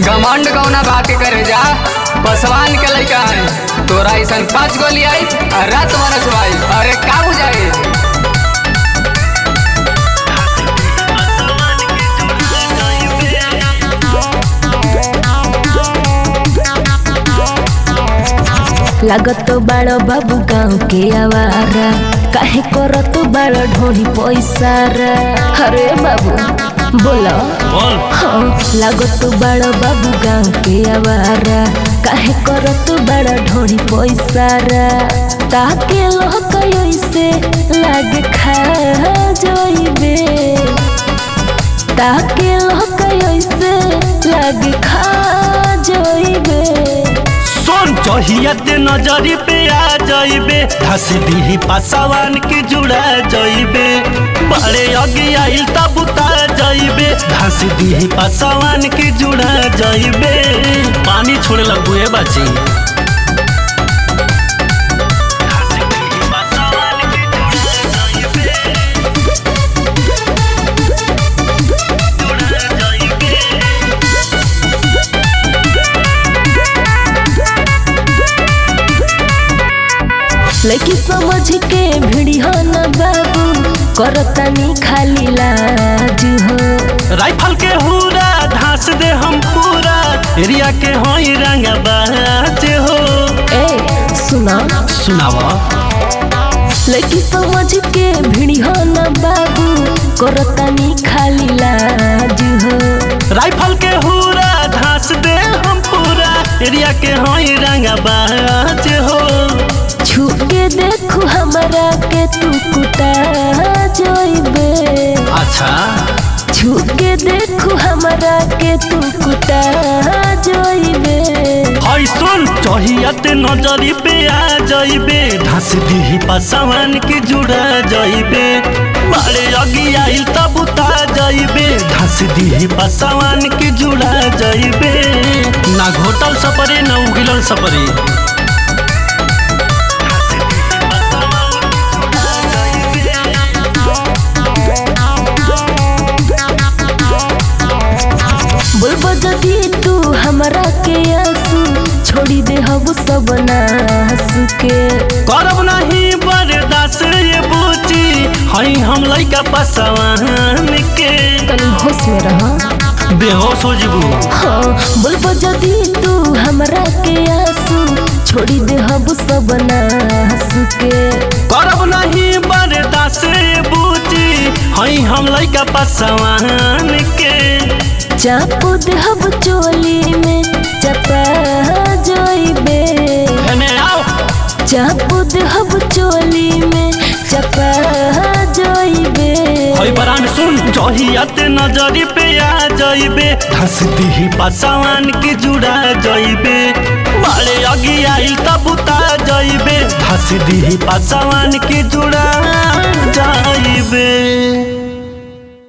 घमंड कौना बात के करे जा। पसवान के लइका है तोरा ऐसन 5 गोली आई रात मनस भाई। अरे का बुझाई लागत बाड़ो बाबू गाँव के आवारा काहे करत बाड़ो ढोनी पैसारा। अरे बाबू बोलो बोल। हाँ लागत बाड़ो बाबू गाँव के आवारा काहे करत बाड़ो ढोनी पैसारा। ताके लोग ऐसे लागे खा जाइबे ताके लोग ऐसे लागे खा जाइबे। चहियत नजरी पे आ जाइबे धस दी पासवान के जुड़ा जाइबे। बड़े अगे आइल तब उता जाइबे धस दी पासवान के जुड़ा जाइबे। पानी छोड़े लगू है बाची लड़की समझ के भिड़िया न बाबू करतानी खाली लाज हो। राइफल के हुरा धास दे हम पूरा एरिया के होई रंग बाज हो। ए सुना सुनावा लड़की समझ के भिड़िया न बाबू करतानी खाली लाज हो। राइफल के हुरा धास दे हम पूरा एरिया के होई रंग बाज हो। छू के देखू हमरा के तू कुटा जाइबे। अच्छा छू के देखू हमरा के तू कुटा जाइबे। हई सुन चहियत नजरी पे आ जाइबे धस दी पासवान के जुड़ा जाइबे। बड़े अगी आइल तब उता जाइबे धस दी पासवान के जुड़ा जाइबे। ना घोटल सपरे ना उगिलल सपरे। बोलबो जदी तू हमरा के आंसू छोड़ी दे हब सब नास के। करब नहीं बर्दाश्त ये बूची हई हम लइका पासवान के। तनी होश में रह बेहोश हो जीबू। हाँ बोलबो जदी तू हमरा के आंसू छोड़ी दे हब सब नास के। करब नहीं बर्दाश्त ये बूची हई हम लइका पासवान के। चापू दे हब चोली में चपा जाइबे। चापू दे हब चोली में चपा जाइबे। हई बरान सुन चहियत नजरी पे आ जाइबे धस दी पासवान के जुड़ा जाइबे। बड़े अगी आइल तब उता जाइबे धस दी पासवान के जुड़ा जाइबे।